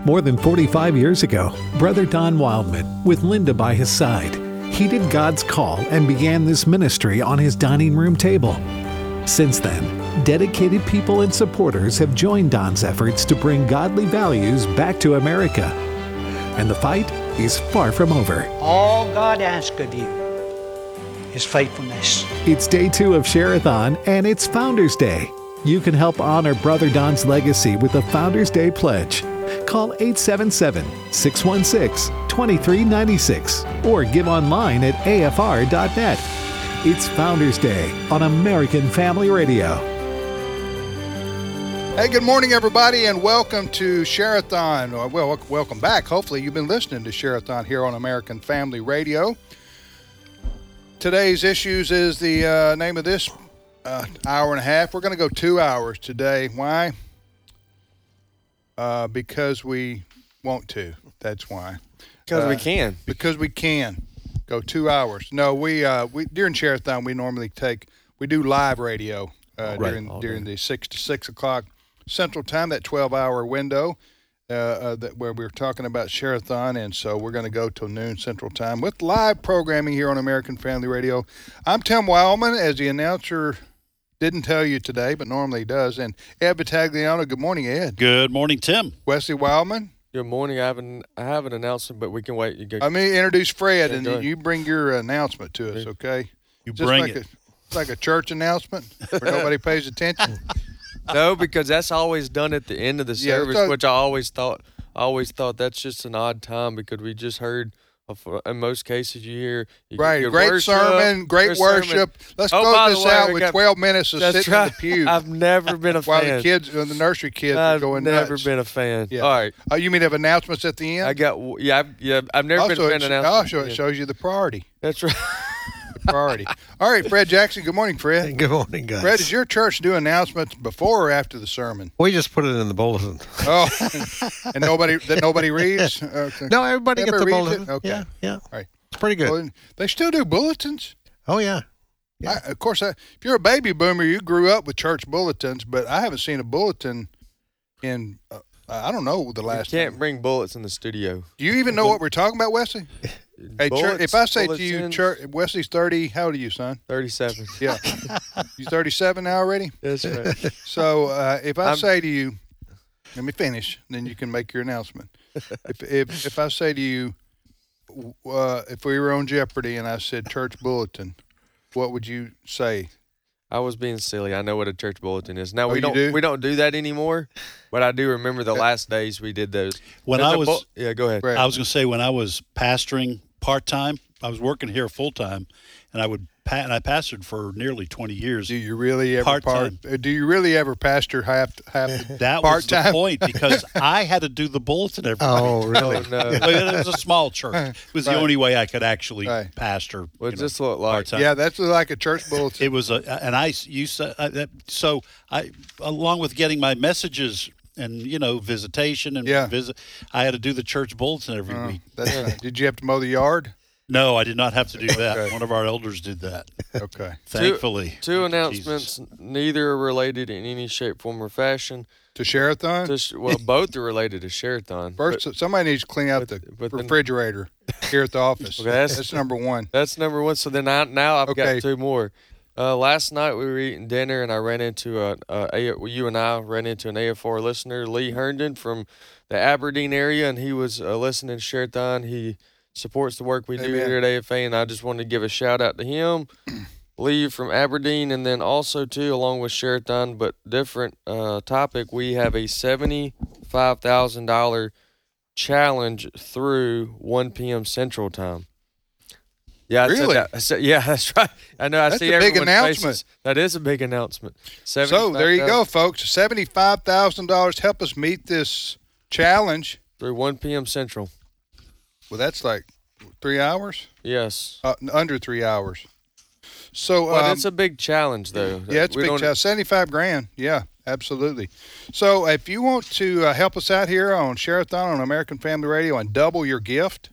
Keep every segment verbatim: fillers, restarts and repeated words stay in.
More than forty-five years ago, Brother Don Wildman, with Linda by his side, heeded God's call and began this ministry on his dining room table. Since then, dedicated people and supporters have joined Don's efforts to bring godly values back to America. And the fight is far from over. All God asks of you is faithfulness. It's day two of Share-a-thon, and it's Founders Day. You can help honor Brother Don's legacy with a Founders Day pledge. Call eight seven seven, six one six, two three nine six or give online at A F R dot net. It's Founders Day on American Family Radio. Hey, good morning, everybody, and welcome to Share-a-thon. Well, welcome back. Hopefully, you've been listening to Share-a-thon here on American Family Radio. Today's issues is the uh, name of this uh, hour and a half. We're going to go two hours today. Why? Uh, because we want to. That's why. Because uh, we can. Because we can. Go two hours. No, we uh, we during Share-a-thon we normally take we do live radio uh, right, during during the six to six o'clock Central Time, that twelve hour window uh, uh, that where we're talking about Share-a-thon, and so we're going to go till noon Central Time with live programming here on American Family Radio. I'm Tim Wildman, as the announcer didn't tell you today, but normally he does, and Ed Battagliano. Good morning, Ed. Good morning, Tim. Wesley Wildman. Good morning. I have an I have an announcement, but we can wait. You go. Let me introduce Fred, Yeah, and go then ahead. you bring your announcement to us, okay? You Just bring like it. A, it's like a church announcement where nobody pays attention. No, because that's always done at the end of the Yeah, service, so- which I always thought I always thought that's just an odd time because we just heard. Of, in most cases, you hear you get Right, good great worship, sermon, great good worship. sermon. Let's Oh, by close the this way, out we with got- twelve minutes of That's sitting right. in the pew I've never been a while fan. the kids, when the nursery kids are I've going never nuts. been a fan. Yeah. All right, Oh, you mean have announcements at the end? I got yeah, I've, yeah. I've never also, been a it, fan. also, announcement. it shows you the priority. That's right. The priority. All right, Fred Jackson. Good morning, Fred. Good morning, guys. Fred, does your church do announcements before or after the sermon? We just put it in the bulletin. Oh, and nobody that nobody reads. Okay. No, everybody gets the Everybody reads bulletin. it? Okay. Yeah, yeah. All right. It's pretty good. Well, they still do bulletins. Oh, yeah. I, of course, I, if you're a baby boomer, you grew up with church bulletins, but I haven't seen a bulletin in, uh, I don't know, the You last can't time. bring bullets in the studio. Do you even know what we're talking about, Wesley? Hey, chur- Bullets, if I say to bullets you, in. chur- Wesley's thirty, how old are you, son? Thirty-seven. Yeah. You thirty-seven now already? That's right. So uh, if I I'm- say to you, let me finish, then you can make your announcement. If if, if I say to you, uh, if we were on Jeopardy and I said church bulletin, what would you say? I was being silly. I know what a church bulletin is. Now Oh, we you don't do? we don't do that anymore, but I do remember the last days we did those. When That's I a was, bu- yeah, go ahead. Right. I was going to say when I was pastoring part time, I was working here full time, and I would pa- and I pastored for nearly twenty years. Do you really ever Part-time. part? uh, Do you really ever pastor half half the That was the part-time? point because I had to do the bulletin every Oh, Oh really? no. But it was a small church. It was Right. the only way I could actually Right. pastor. What you does know, this look like? part-time. Yeah, that's like a church bulletin. It was a, and I you said uh, that, so I along with getting my messages and you know visitation and Yeah. visit, I had to do the church bulletin every Uh, week. that's right. Did you have to mow the yard? No, I did not have to do that. Okay. One of our elders did that. Okay. Thankfully. Two Thank you, announcements. Jesus. Neither are related in any shape, form, or fashion. To Share-a-thon? Just, well, both are related to Share-a-thon. First, somebody needs to clean out but- the but then- refrigerator here at the office. Okay, that's- that's number one. That's number one. So then I, now I've Okay. got two more. Uh, last night we were eating dinner and I ran into a, a, a well, you and I ran into an A F R listener, Lee Herndon from the Aberdeen area, and he was uh, listening to Share-a-thon. He supports the work we do Amen. here at A F A, and I just wanted to give a shout out to him, Lee from Aberdeen, and then also too, along with Share-a-thon, but different uh, topic, we have a seventy-five thousand dollar challenge through one p.m. Central Time. Yeah, I said Really? that. I said, yeah, that's right. I know. I That's see a big everyone's announcement. faces. That is a big announcement. So there you go, folks. seventy-five thousand dollars. Help us meet this challenge. Through one p.m. Central. Well, that's like three hours? Yes. Uh, under three hours. So, But um, it's a big challenge, though. yeah, it's a We big don't- challenge. seventy-five grand. Yeah, absolutely. So if you want to uh, help us out here on Share-a-thon on American Family Radio and double your gift,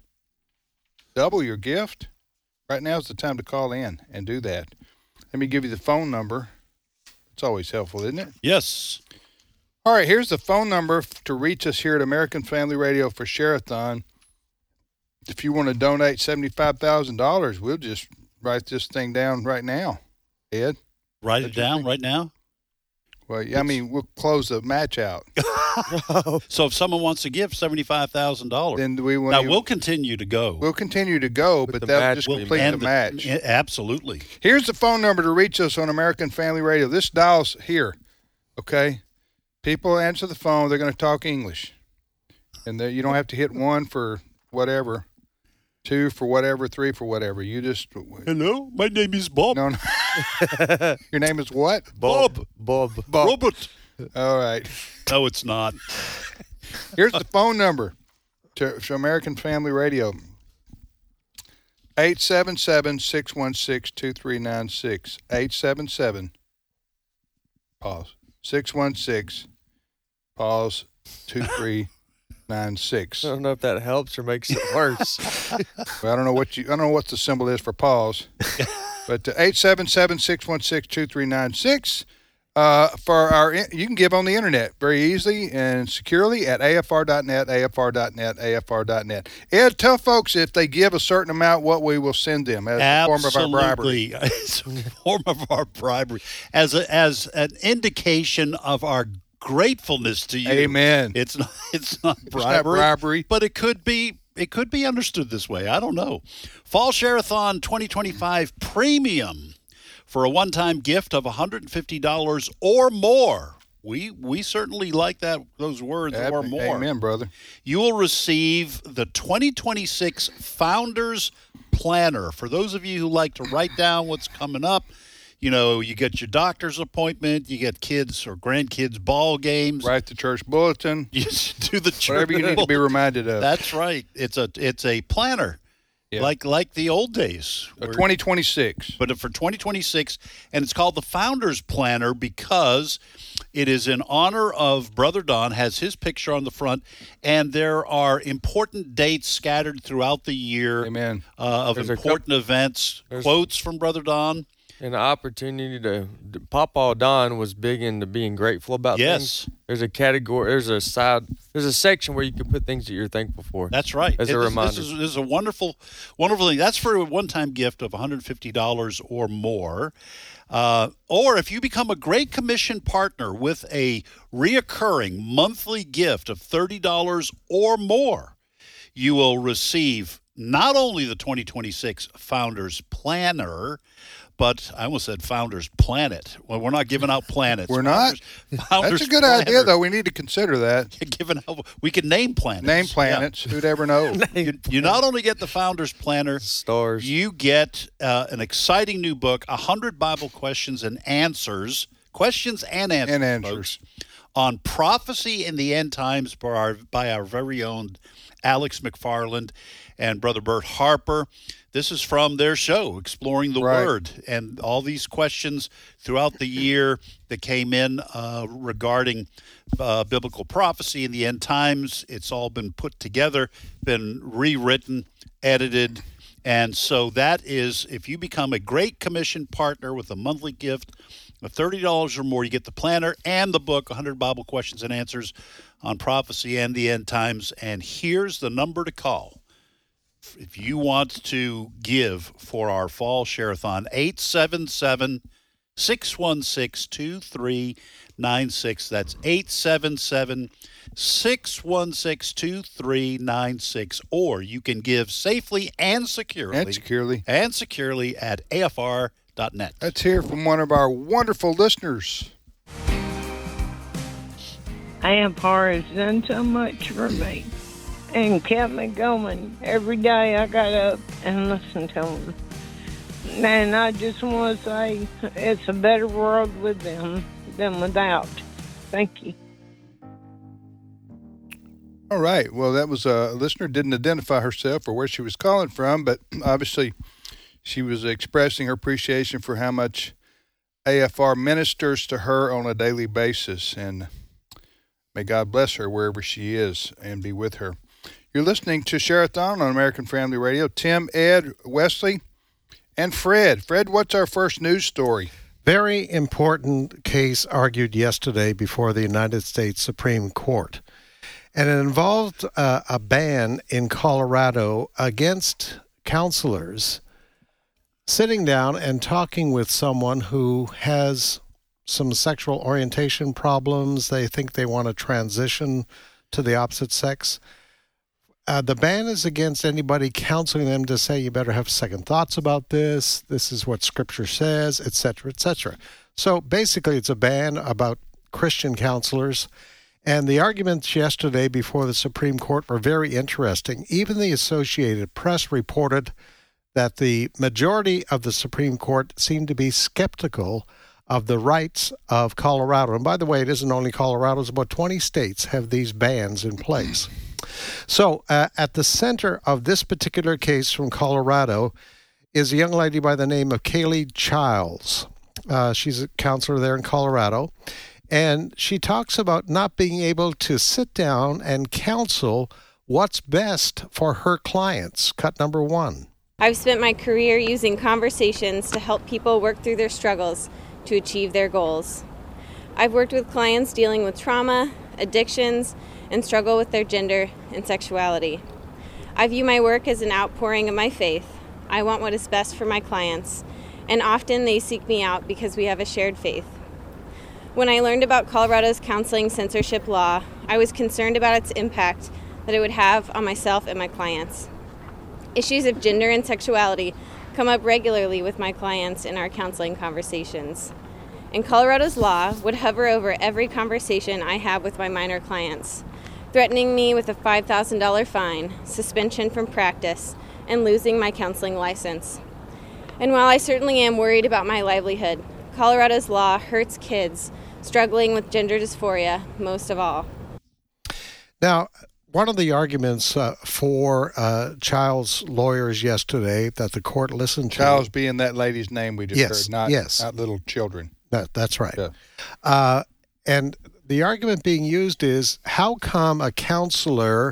double your gift, right now is the time to call in and do that. Let me give you the phone number. It's always helpful, isn't it? Yes. All All right, here's the phone number to reach us here at American Family Radio for Share-a-thon. If you want to donate seventy-five thousand dollars, we'll just write this thing down right now. Ed? Write it What'd you down think? right now. Well, I mean, we'll close the match out. So if someone wants to give seventy-five thousand dollars, Then we will now we'll continue to go. we'll continue to go, But but the that'll match just will complete And the match. Yeah, absolutely. Here's the phone number to reach us on American Family Radio. This dial's here, okay? People answer the phone. They're going to talk English. And they- you don't have to hit one for whatever, two for whatever, three for whatever. You just, Hello, my name is Bob. no, no. Your name is what? Bob. Bob. Bob. Robert. All right. No, it's not. Here's the phone number to, to American Family Radio. eight seven seven, six one six, two three nine six. eight seven seven, pause, six one six, pause, two three nine six. I don't know if that helps or makes it worse. Well, I don't know what you, I don't know what the symbol is for pause, but uh, eight seven seven, six one six, two three nine six. Uh, for our, you can give on the internet very easily and securely at A F R dot net, A F R dot net, A F R dot net. Ed, tell folks if they give a certain amount, what we will send them as a form of our bribery. Absolutely. It's a form of our bribery. As a, as an indication of our gratefulness to you. Amen. It's not it's not It's bribery. not bribery. But it could be it could be understood this way. I don't know. Fall Share-a-thon twenty twenty-five Premium for a one-time gift of one hundred fifty dollars or more. We we certainly like that those words Ab- or more. Amen, brother. You will receive the twenty twenty-six Founders Planner. For those of you who like to write down what's coming up, you know, you get your doctor's appointment, you get kids or grandkids ball games. Write the church bulletin, You do the church. whatever you need to be reminded of. That's right. It's a it's a planner. Yeah. Like like the old days. Uh, where- twenty twenty-six. but for twenty twenty-six, and it's called the Founders Planner because it is in honor of Brother Don, has his picture on the front, and there are important dates scattered throughout the year Amen. uh, of There's a important events, there's- quotes from Brother Don. And the opportunity to, to Papa Don was big into being grateful about Yes. things. There's a category, there's a side, there's a section where you can put things that you're thankful for. That's right. As It- a this, reminder. This is, this is a wonderful, wonderful thing. That's for a one-time gift of one hundred fifty dollars or more. Uh, or if you become a Great Commission partner with a reoccurring monthly gift of thirty dollars or more, you will receive not only the twenty twenty-six Founders Planner, but I almost said Founders Planet. Well, we're not giving out planets. We're not? Founders, Founders That's a good Planner. idea, though. We need to consider that. Giving out, we can name planets. Name Yeah. planets. Who'd ever know? You, you not only get the Founders Planner, Stars. you get uh, an exciting new book, one hundred Bible questions and answers, questions and answers, And answers. folks, on prophecy in the end times by our, by our very own Alex McFarland and Brother Bert Harper. This is from their show, Exploring the Right. Word, and all these questions throughout the year that came in uh, regarding uh, biblical prophecy in the end times. It's all been put together, been rewritten, edited, and so that is, if you become a Great Commission partner with a monthly gift of thirty dollars or more, you get the planner and the book, one hundred Bible Questions and Answers on Prophecy and the End Times. And here's the number to call if you want to give for our Fall Share-a-thon, eight seven seven, six one six, two three nine six. That's eight seven seven, six one six, two three nine six. Or you can give safely and securely, And securely. and securely at A F R dot net. Let's hear from one of our wonderful listeners. A F R has done so much for me and kept me going. Every day I got up and listened to them. And I just want to say it's a better world with them than without. Thank you. All right. Well, that was a listener, didn't identify herself or where she was calling from, but obviously she was expressing her appreciation for how much A F R ministers to her on a daily basis. And may God bless her wherever she is and be with her. You're listening to Share-a-thon on American Family Radio. Tim, Ed, Wesley, and Fred. Fred, what's our first news story? very important case argued yesterday before the United States Supreme Court. And it involved uh, a ban in Colorado against counselors sitting down and talking with someone who has some sexual orientation problems. They think they want to transition to the opposite sex. Uh, the ban is against anybody counseling them to say, you better have second thoughts about this. This is what Scripture says, et cetera, et cetera. So basically, it's a ban about Christian counselors. And the arguments yesterday before the Supreme Court were very interesting. Even the Associated Press reported that the majority of the Supreme Court seemed to be skeptical of the rights of Colorado. And by the way, it isn't only Colorado. It's about twenty states have these bans in place. So uh, at the center of this particular case from Colorado is a young lady by the name of Kaylee Childs. Uh, she's a counselor there in Colorado. And she talks about not being able to sit down and counsel what's best for her clients. Cut number one. I've spent my career using conversations to help people work through their struggles to achieve their goals. I've worked with clients dealing with trauma, addictions, and struggle with their gender and sexuality. I view my work as an outpouring of my faith. I want what is best for my clients, and often they seek me out because we have a shared faith. When I learned about Colorado's counseling censorship law, I was concerned about its impact that it would have on myself and my clients. Issues of gender and sexuality come up regularly with my clients in our counseling conversations. And Colorado's law would hover over every conversation I have with my minor clients, threatening me with a five thousand dollars fine, suspension from practice, and losing my counseling license. And while I certainly am worried about my livelihood, Colorado's law hurts kids struggling with gender dysphoria most of all. Now, one of the arguments uh, for uh, Child's lawyers yesterday that the court listened to... Child's being that lady's name we just yes, heard, not, yes. not little children. That, that's right. Yeah. Uh, and the argument being used is, how come a counselor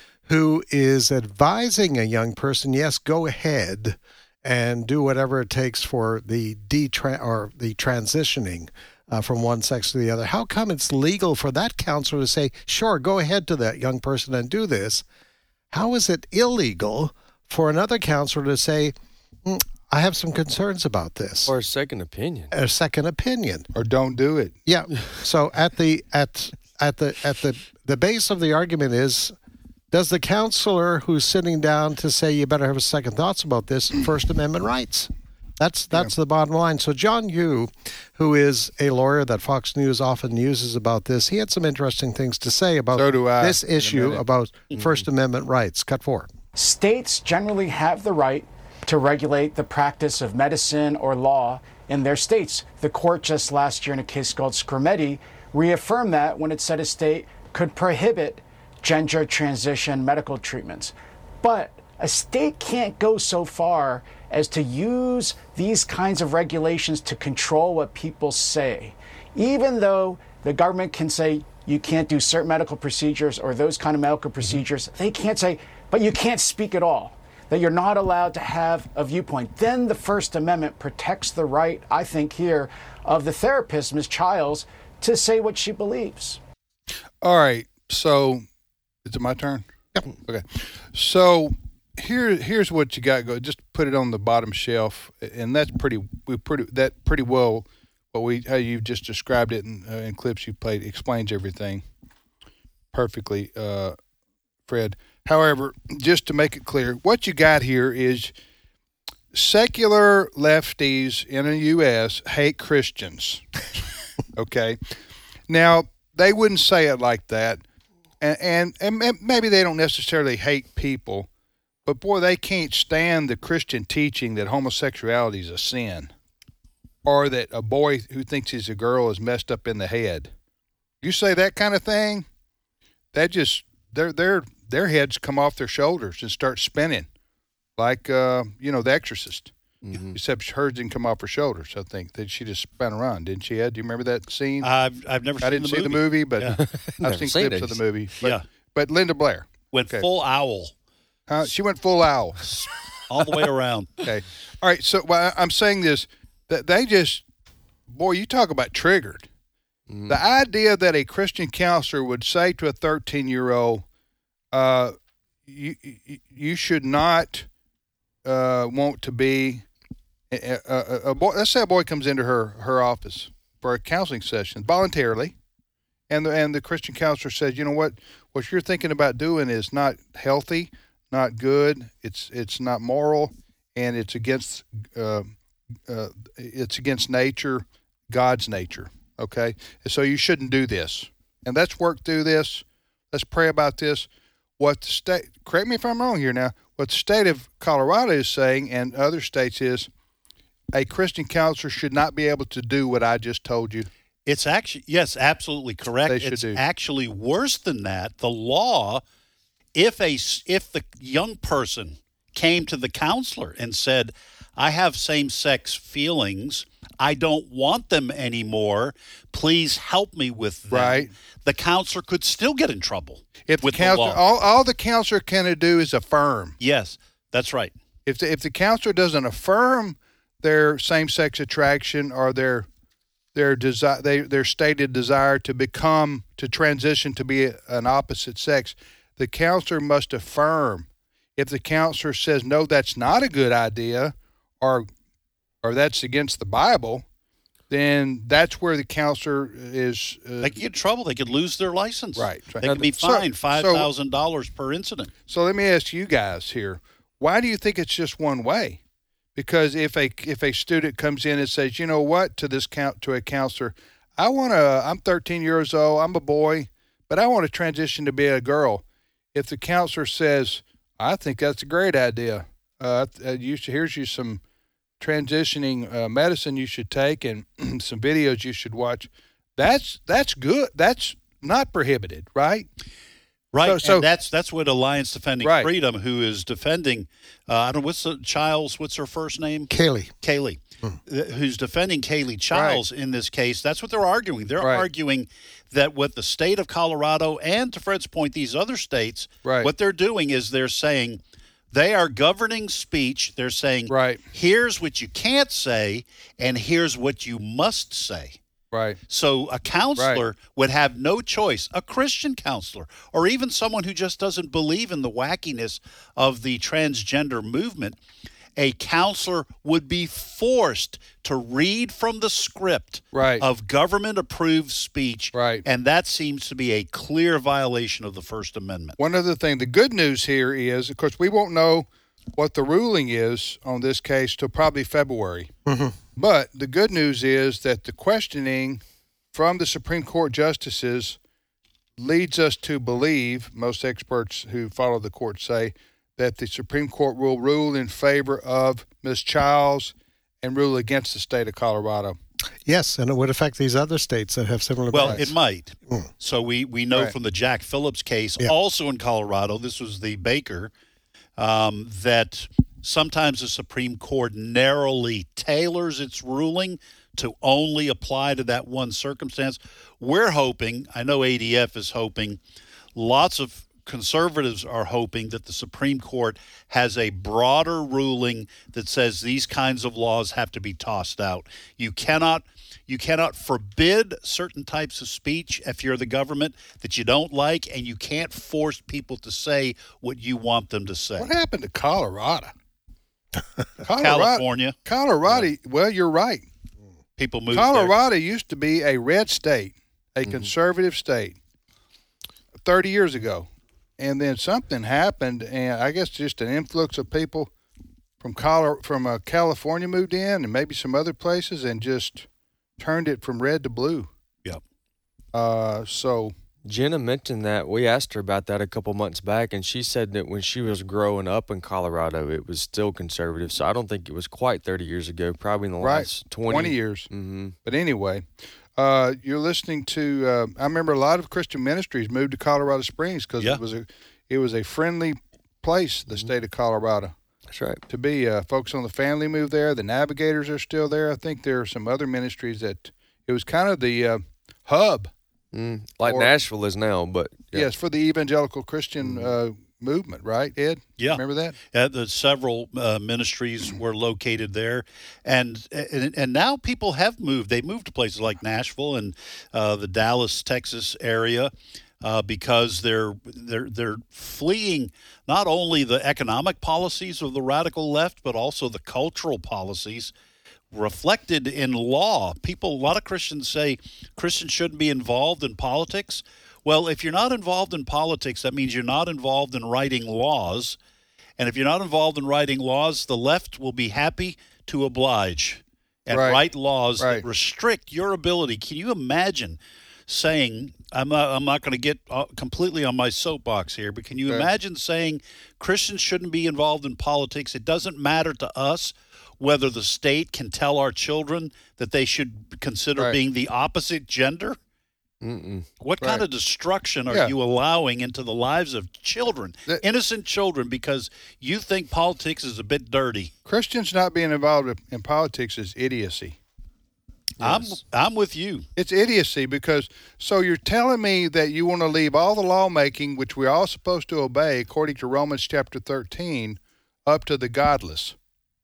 who is advising a young person, yes, go ahead and do whatever it takes for the detra- or the transitioning uh, from one sex to the other, how come it's legal for that counselor to say, sure, go ahead to that young person and do this? How is it illegal for another counselor to say, mm, I have some concerns about this? Or a second opinion. A second opinion. Or don't do it. Yeah. So at the at at the at the the base of the argument is, does the counselor who's sitting down to say you better have second thoughts about this First Amendment rights? That's that's yeah. the bottom line. So John Yoo, who is a lawyer that Fox News often uses about this, he had some interesting things to say about so do I, this issue about First Amendment rights. Cut four. States generally have the right to regulate the practice of medicine or law in their states. The court just last year in a case called Scrimeti reaffirmed that when it said a state could prohibit gender transition medical treatments. But a state can't go so far as to use these kinds of regulations to control what people say. Even though the government can say you can't do certain medical procedures or those kind of medical procedures, they can't say, but you can't speak at all, that you're not allowed to have a viewpoint. Then the First Amendment protects the right, I think here, of the therapist, Miz Childs, to say what she believes. All right, so is it my turn? Yep. Okay. So here, here's what you got. Go. Just put it on the bottom shelf, and that's pretty. We pretty that pretty well. What we how you just described it in, uh, in clips you played explains everything perfectly, uh, Fred. However, just to make it clear, what you got here is secular lefties in the U S hate Christians. Okay. Now they wouldn't say it like that. And, and and maybe they don't necessarily hate people, but boy, they can't stand the Christian teaching that homosexuality is a sin, or that a boy who thinks he's a girl is messed up in the head. You say that kind of thing, that just their their their heads come off their shoulders and start spinning, like uh, you know, The Exorcist. Mm-hmm. Except hers didn't come off her shoulders. I think that she just spun around, didn't she, Ed? Do you remember that scene? I've I've never. I seen didn't the see movie. the movie, but Yeah. I've seen seen clips it. of the movie. But, Yeah. but Linda Blair Went Okay. full owl Uh, she went full owl. all the way around. Okay. All right. So well, I'm saying this, that they just, boy, you talk about triggered. Mm. The idea that a Christian counselor would say to a thirteen-year-old, uh, you, you, you should not uh, want to be a, a, a boy. Let's say a boy comes into her, her office for a counseling session voluntarily, and the, and the Christian counselor says, you know what, what you're thinking about doing is not healthy, not good, it's it's not moral, and it's against uh, uh, it's against nature, God's nature, okay? And so you shouldn't do this. And let's work through this. Let's pray about this. What the state, correct me if I'm wrong here now, what the state of Colorado is saying and other states is a Christian counselor should not be able to do what I just told you. It's actually, yes, absolutely correct. They should it's do. actually worse than that. The law, if a if the young person came to the counselor and said, I have same-sex feelings, I don't want them anymore, please help me with them, Right. the counselor could still get in trouble If with the counselor, the law. all, all the counselor can do is affirm. Yes, that's right. If the, if the counselor doesn't affirm their same-sex attraction or their their desire, they, their stated desire to become, to transition to be an opposite sex, the counselor must affirm. If the counselor says, no, that's not a good idea, or or that's against the Bible, then that's where the counselor is. Uh, They could get in trouble. They could lose their license. Right, right. They could be So- fined so- five thousand dollars per incident. So let me ask you guys here, why do you think it's just one way? Because if a if a student comes in and says, you know what, to this count to a counselor, I want to, I'm thirteen years old, I'm a boy, but I want to transition to be a girl. If the counselor says, I think that's a great idea, uh, you should, here's you some transitioning uh, medicine you should take and some videos you should watch, that's that's good. That's not prohibited, right? Right, So- so- and that's that's what Alliance Defending Right. Freedom, who is defending, uh, I don't know, what's the Childs, what's her first name? Kaylee. Kaylee, th- who's defending Kaylee Childs in this case. That's what they're arguing. They're Right. arguing that what the state of Colorado and, to Fred's point, these other states, Right. what they're doing is they're saying they are governing speech. They're saying, Right. here's what you can't say, and here's what you must say. Right. So a counselor would have no choice, a Christian counselor, or even someone who just doesn't believe in the wackiness of the transgender movement. A counselor would be forced to read from the script Right. of government-approved speech, Right. and that seems to be a clear violation of the First Amendment. One other thing, the good news here is, of course, we won't know what the ruling is on this case till probably February. Mm-hmm. But the good news is that the questioning from the Supreme Court justices leads us to believe, most experts who follow the court say, that the Supreme Court will rule in favor of Miz Childs and rule against the state of Colorado. Yes, and it would affect these other states that have similar Well, rights. it might. Mm. So we, we know Right. from the Jack Phillips case, Yeah. also in Colorado, this was the Baker, um, that sometimes the Supreme Court narrowly tailors its ruling to only apply to that one circumstance. We're hoping, I know A D F is hoping, lots of conservatives are hoping that the Supreme Court has a broader ruling that says these kinds of laws have to be tossed out. You cannot you cannot forbid certain types of speech if you're the government that you don't like, and you can't force people to say what you want them to say. What happened to Colorado? Colorado California, Colorado, well, you're right. people move there. Colorado used to be a red state, a Mm-hmm. conservative state, thirty years ago. And then something happened, and I guess just an influx of people from Color from uh, California moved in, and maybe some other places, and just turned it from red to blue. Yep. Uh, so Jenna mentioned that. We asked her about that a couple months back, and she said that when she was growing up in Colorado, it was still conservative. So I don't think it was quite thirty years ago, probably in the right, last twenty. twenty years. Mm-hmm. But anyway, uh, you're listening to. Uh, I remember a lot of Christian ministries moved to Colorado Springs because Yeah. it was a it was a friendly place, the state of Colorado. That's right. To be. Uh, folks on the family moved there. The Navigators are still there. I think there are some other ministries that it was kind of the uh, hub. Mm, like Or- Nashville is now, but yeah. Yes, for the evangelical Christian uh, movement, right, Ed? Yeah. Remember that? Uh, the several uh, ministries were located there, and, and and now people have moved. They moved to places like Nashville and uh, the Dallas, Texas area uh, because they're they're they're fleeing not only the economic policies of the radical left, but also the cultural policies reflected in law. People, a lot of Christians say Christians shouldn't be involved in politics. Well, if you're not involved in politics, that means you're not involved in writing laws. And if you're not involved in writing laws, the left will be happy to oblige and Right. write laws Right. that restrict your ability. Can you imagine saying, I'm not, I'm not going to get uh, completely on my soapbox here, but can you Okay. imagine saying Christians shouldn't be involved in politics? It doesn't matter to us whether the state can tell our children that they should consider Right. being the opposite gender? Mm-mm. What kind Right. of destruction are Yeah. you allowing into the lives of children, The- innocent children, because you think politics is a bit dirty? Christians not being involved in politics is idiocy. Yes. I'm I'm with you. It's idiocy because so you're telling me that you want to leave all the lawmaking, which we're all supposed to obey, according to Romans chapter thirteen, up to the godless,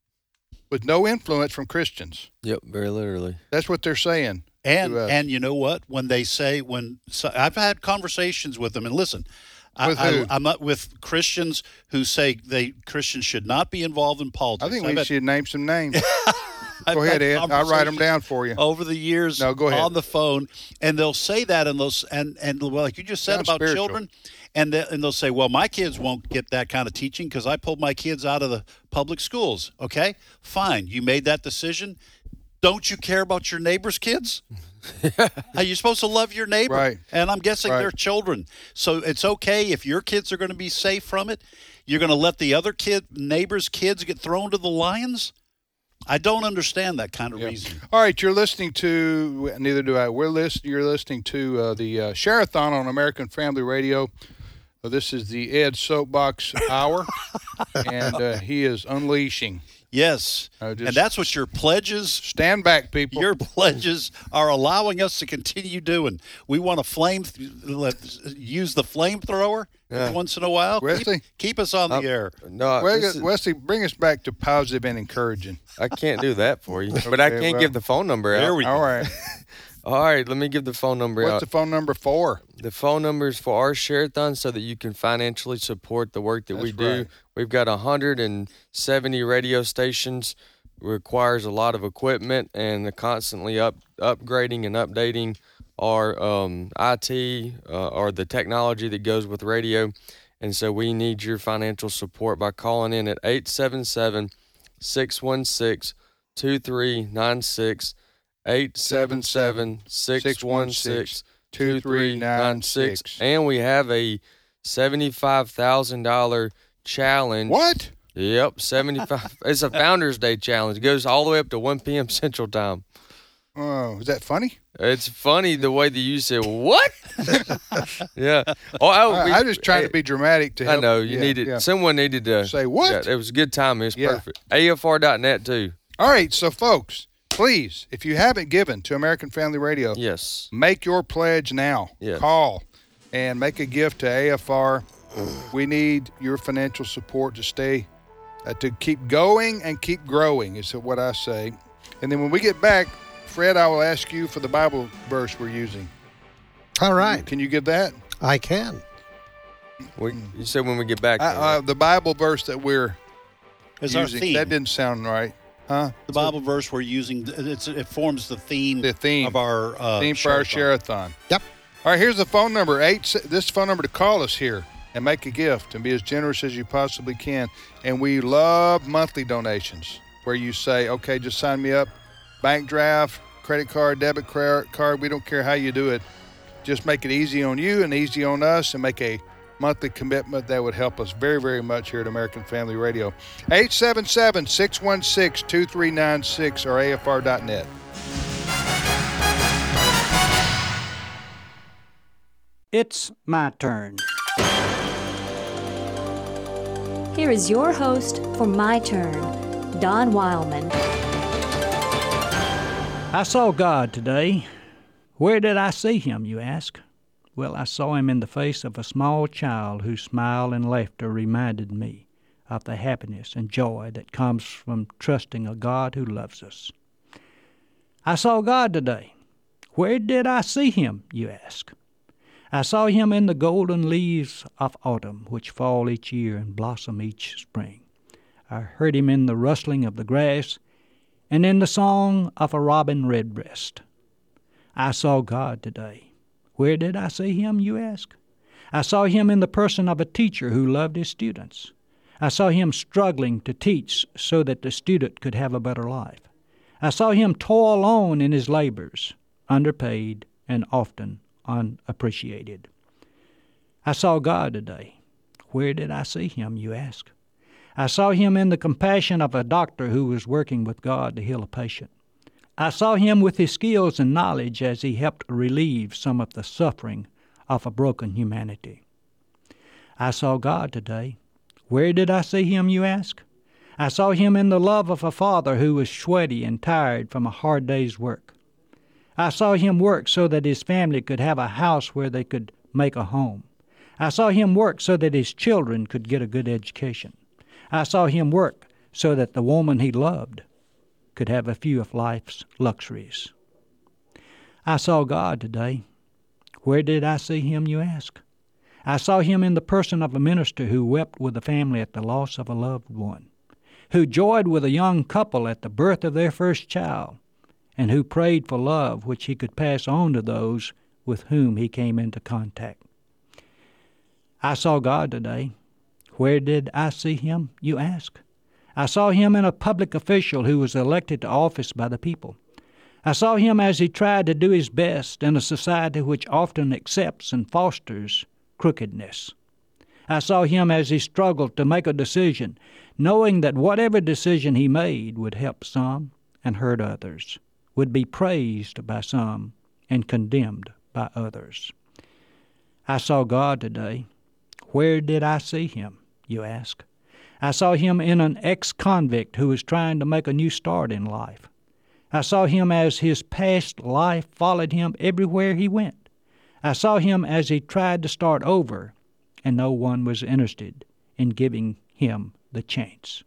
with no influence from Christians. Yep, very literally. That's what they're saying. And to us. and you know what? When they say when so I've had conversations with them, and listen, With I, who? I, I'm not with Christians who say they Christians should not be involved in politics. I think I've we had- should name some names. I've Go ahead, had Ed. I'll write them conversations down for you. over the years No, go ahead. on the phone, and they'll say that, and they'll s- and and well, like you just said Sounds about spiritual. children, and they, and they'll say, well, my kids won't get that kind of teaching because I pulled my kids out of the public schools. Okay, fine, you made that decision. Don't you care about your neighbor's kids? Are you supposed to love your neighbor? Right. And I'm guessing Right. they're children. So it's okay if your kids are going to be safe from it. You're going to let the other kid, neighbor's kids get thrown to the lions? I don't understand that kind of reason. All right, you're listening to, neither do I, we're listening, you're listening to uh, the uh, Share-a-thon on American Family Radio. Uh, this is the Ed Soapbox Hour, and uh, he is unleashing. Yes. Uh, just and that's what your pledges, Stand back, people. your pledges are allowing us to continue doing. We want to flame, let, use the flamethrower Yeah. once in a while. Wesley? Keep, keep us on the Uh, air. No, Wesley, this is- Wesley, bring us back to positive and encouraging. I can't do that for you, but I Okay, can't well, give the phone number out. There we All right. All right, let me give the phone number What's out. the phone number for? The phone number is for our Share-a-thon so that you can financially support the work that we That's do. right. We've got one hundred seventy radio stations. Requires a lot of equipment and the constantly up upgrading and updating our um, I T uh, or the technology that goes with radio. And so we need your financial support by calling in at eight seven seven, six one six, two three nine six, eight seven seven, six one six, two three nine six. And we have a seventy-five thousand dollars challenge. What? Yep, seventy-five. It's a Founders Day challenge. It goes all the way up to one p.m. Central Time. Oh, is that funny? It's funny the way that you said, what? Yeah. Oh, I, I, we- I'm just trying to be dramatic to help. I know, you yeah, needed, yeah. someone needed to. Say what? Yeah, it was a good time. It was Yeah. perfect. A F R dot net too. All right, so folks, please, if you haven't given to American Family Radio, Yes. make your pledge now. Yes. Call and make a gift to A F R. We need your financial support to stay, uh, to keep going and keep growing, is what I say. And then when we get back, Fred, I will ask you for the Bible verse we're using. All right. Can you give that? I can. We, you said when we get back. Uh, there, uh, the Bible verse that we're It's our using. theme. That didn't sound right. Huh? The Bible verse we're using, it's, it forms the theme, The theme. of our uh, Theme for our Share-a-thon. Share-a-thon. Yep. All right, here's the phone number. Eight. This is the phone number to call us here and make a gift and be as generous as you possibly can. And we love monthly donations where you say, okay, just sign me up. Bank draft, credit card, debit card. We don't care how you do it. Just make it easy on you and easy on us and make a monthly commitment that would help us very, very much here at American Family Radio. eight seven seven, six one six, two three nine six or A F R dot net. It's my turn. Here is your host for My Turn, Don Wildman. I saw God today. Where did I see him, you ask? Well, I saw him in the face of a small child whose smile and laughter reminded me of the happiness and joy that comes from trusting a God who loves us. I saw God today. Where did I see him, you ask? I saw him in the golden leaves of autumn, which fall each year and blossom each spring. I heard him in the rustling of the grass and in the song of a robin redbreast. I saw God today. Where did I see him, you ask? I saw him in the person of a teacher who loved his students. I saw him struggling to teach so that the student could have a better life. I saw him toil on in his labors, underpaid and often unappreciated. I saw God today. Where did I see him, you ask? I saw him in the compassion of a doctor who was working with God to heal a patient. I saw him with his skills and knowledge as he helped relieve some of the suffering of a broken humanity. I saw God today. Where did I see him, you ask? I saw him in the love of a father who was sweaty and tired from a hard day's work. I saw him work so that his family could have a house where they could make a home. I saw him work so that his children could get a good education. I saw him work so that the woman he loved could have a few of life's luxuries. I saw God today. Where did I see him, you ask? I saw him in the person of a minister who wept with the family at the loss of a loved one, who joyed with a young couple at the birth of their first child, and who prayed for love which he could pass on to those with whom he came into contact. I saw God today. Where did I see him, you ask? I saw him in a public official who was elected to office by the people. I saw him as he tried to do his best in a society which often accepts and fosters crookedness. I saw him as he struggled to make a decision, knowing that whatever decision he made would help some and hurt others, would be praised by some and condemned by others. I saw God today. Where did I see him, you ask? I saw him in an ex-convict who was trying to make a new start in life. I saw him as his past life followed him everywhere he went. I saw him as he tried to start over, and no one was interested in giving him the chance.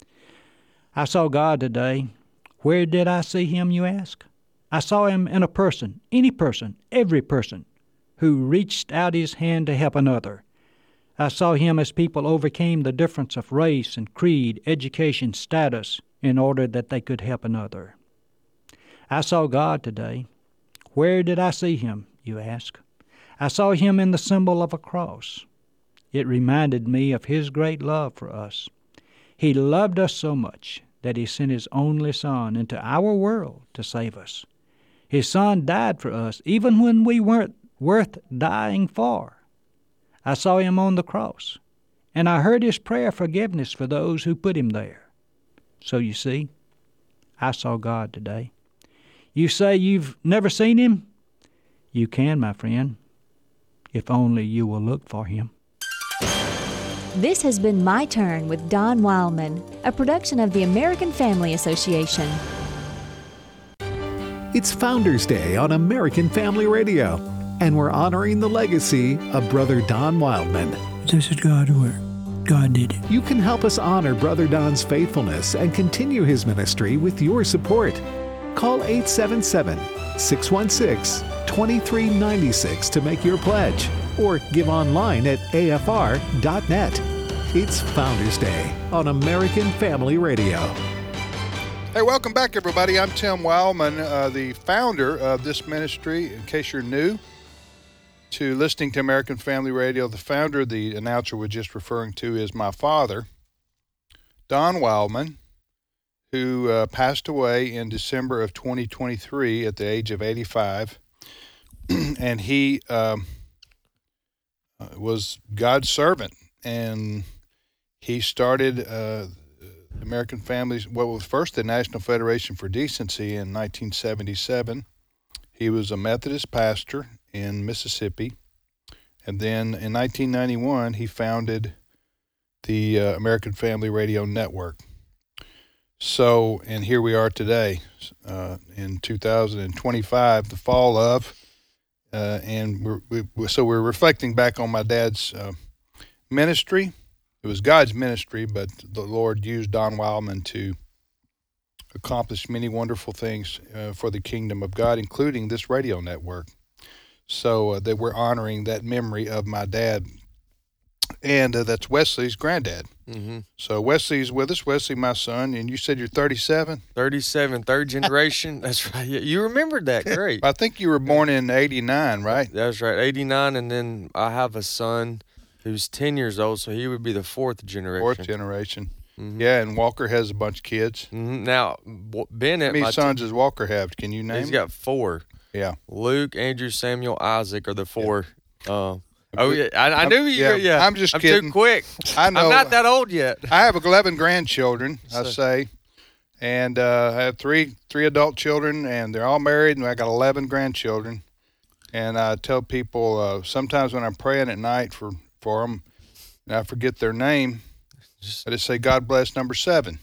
I saw God today. Where did I see him, you ask? I saw him in a person, any person, every person, who reached out his hand to help another. I saw him as people overcame the difference of race and creed, education, status, in order that they could help another. I saw God today. Where did I see him, you ask? I saw him in the symbol of a cross. It reminded me of his great love for us. He loved us so much that he sent his only Son into our world to save us. His Son died for us even when we weren't worth dying for. I saw him on the cross, and I heard his prayer forgiveness for those who put him there. So you see, I saw God today. You say you've never seen him? You can, my friend, if only you will look for him. This has been My Turn with Don Wildman, a production of the American Family Association. It's Founders Day on American Family Radio, and we're honoring the legacy of Brother Don Wildman. This is God's work. God did it. You can help us honor Brother Don's faithfulness and continue his ministry with your support. Call eight seven seven, six one six, two three nine six to make your pledge, or give online at A F R dot net. It's Founders Day on American Family Radio. Hey, welcome back, everybody. I'm Tim Wildman, uh, the founder of this ministry. In case you're new to listening to American Family Radio, the founder, the announcer we're just referring to, is my father, Don Wildman, who uh, passed away in December of twenty twenty-three at the age of eighty-five. And he um, was God's servant, and he started uh, American Families, what was first the National Federation for Decency in nineteen seventy-seven. He was a Methodist pastor in Mississippi. And then in nineteen ninety-one, he founded the uh, American Family Radio Network. So, and here we are today uh, in two thousand twenty-five, the fall of, uh, and we're, we, so we're reflecting back on my dad's uh, ministry. It was God's ministry, but the Lord used Don Wildman to accomplish many wonderful things uh, for the kingdom of God, including this radio network. So uh, that we're honoring that memory of my dad. And uh, that's Wesley's granddad. Mm-hmm. So Wesley's with us. Wesley, my son, and you said you're thirty-seven? thirty-seven, third generation. That's right. You remembered that. Great. I think you were born in eighty-nine, right? That's right, eighty-nine, and then I have a son who's ten years old, so he would be the fourth generation. Fourth generation. Mm-hmm. Yeah, and Walker has a bunch of kids. Mm-hmm. Now, Bennett. How many my sons t- does Walker have? Can you name He's them? got four. Yeah. Luke, Andrew, Samuel, Isaac are the four. Yeah. Uh, oh, yeah. I, I knew you. Yeah, Yeah. I'm just I'm kidding. too quick. I know. I'm not that old yet. I have eleven grandchildren, I So- say. And uh, I have three three adult children, and they're all married, and I got eleven grandchildren. And I tell people uh, sometimes when I'm praying at night for, for them, and I forget their name, I just say, God bless number seven.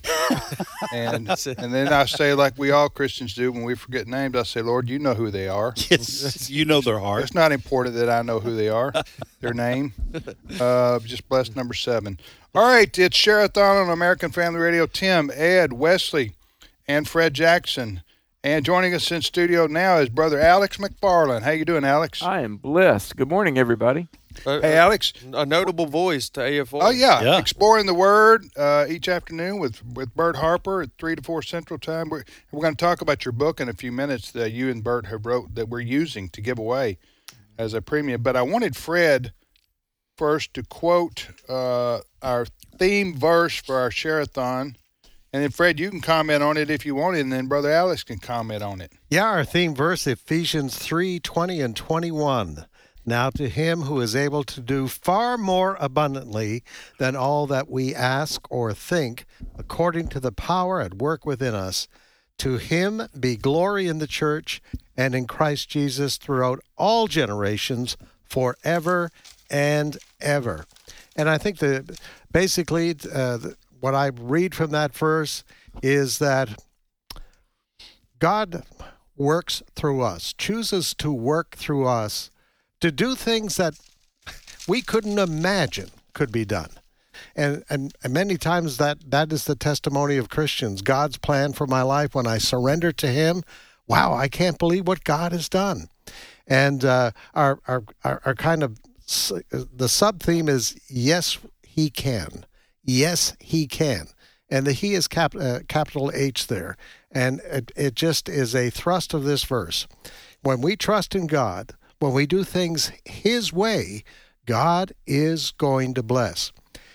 and and then I say, like we all Christians do when we forget names, I say, Lord, you know who they are. Yes, you know their heart. It's not important that I know who they are, their name. Uh, just bless number seven. All right, it's Share-a-thon on American Family Radio. Tim, Ed, Wesley, and Fred Jackson. And joining us in studio now is Brother Alex McFarland. How you doing, Alex? I am blessed. Good morning, everybody. Uh, Hey, Alex. A notable voice to A F O. Oh, yeah. Yeah. Exploring the Word uh, each afternoon with, with Bert Harper at three to four Central Time. We're, we're going to talk about your book in a few minutes that you and Bert have wrote that we're using to give away as a premium. But I wanted Fred first to quote uh, our theme verse for our Share-a-thon. And then, Fred, you can comment on it if you want it, and then Brother Alex can comment on it. Yeah, our theme verse, Ephesians three twenty and twenty-one. Now to him who is able to do far more abundantly than all that we ask or think, according to the power at work within us, to him be glory in the church and in Christ Jesus throughout all generations, forever and ever. And I think that basically uh, what I read from that verse is that God works through us, chooses to work through us to do things that we couldn't imagine could be done. And, and and many times that that is the testimony of Christians. God's plan for my life when I surrender to him. Wow, I can't believe what God has done. And uh, our, our, our, our kind of, the sub-theme is, yes, he can. Yes, he can. And the he is cap, uh, capital H there. And it, it just is a thrust of this verse. When we trust in God, when we do things his way, God is going to bless.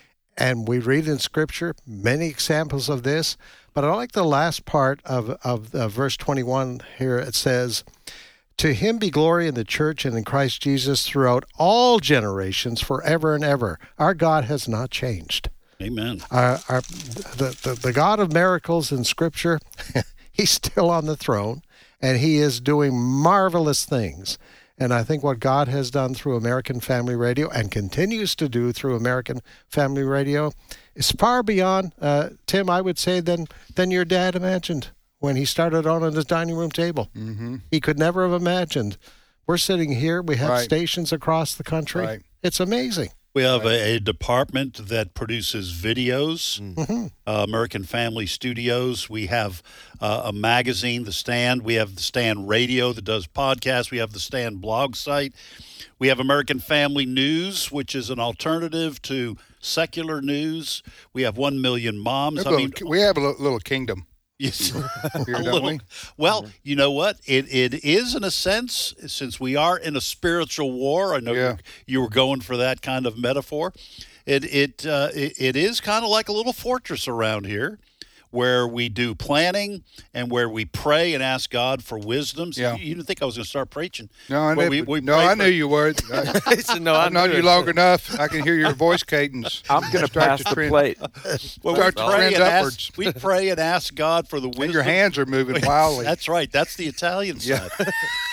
And we read in Scripture many examples of this, but I like the last part of, of uh, verse twenty-one here. It says, to him be glory in the church and in Christ Jesus throughout all generations, forever and ever. Our God has not changed. Amen. Our, our, the, the, the God of miracles in Scripture, he's still on the throne, and he is doing marvelous things. And I think what God has done through American Family Radio and continues to do through American Family Radio is far beyond, uh, Tim, I would say, than, than your dad imagined when he started on his dining room table. Mm-hmm. He could never have imagined. We're sitting here. We have Right. stations across the country. Right. It's amazing. We have a, a department that produces videos, Mm-hmm. uh, American Family Studios. We have uh, a magazine, The Stand. We have The Stand Radio that does podcasts. We have The Stand blog site. We have American Family News, which is an alternative to secular news. We have One Million Moms. We I have, a mean, little, we have a little, little kingdom. Yes. Here, A don't little- we? well, you know what? It it is in a sense, since we are in a spiritual war. I know Yeah. you, you were going for that kind of metaphor. It it uh, it, it is kind of like a little fortress around here, where we do planning and where we pray and ask God for wisdom. So Yeah. you, you didn't think I was going to start preaching? No, I, Well, knew, we- we no, pray I for- knew you were. I, He said, no, I I've known knew you it. long enough. I can hear your voice cadence. I'm going to Start pass to the trend- plate. Well, Start we to pray trend and upwards. ask, we pray and ask God for the wisdom. And your hands are moving wildly. That's right. That's the Italian Yeah. side.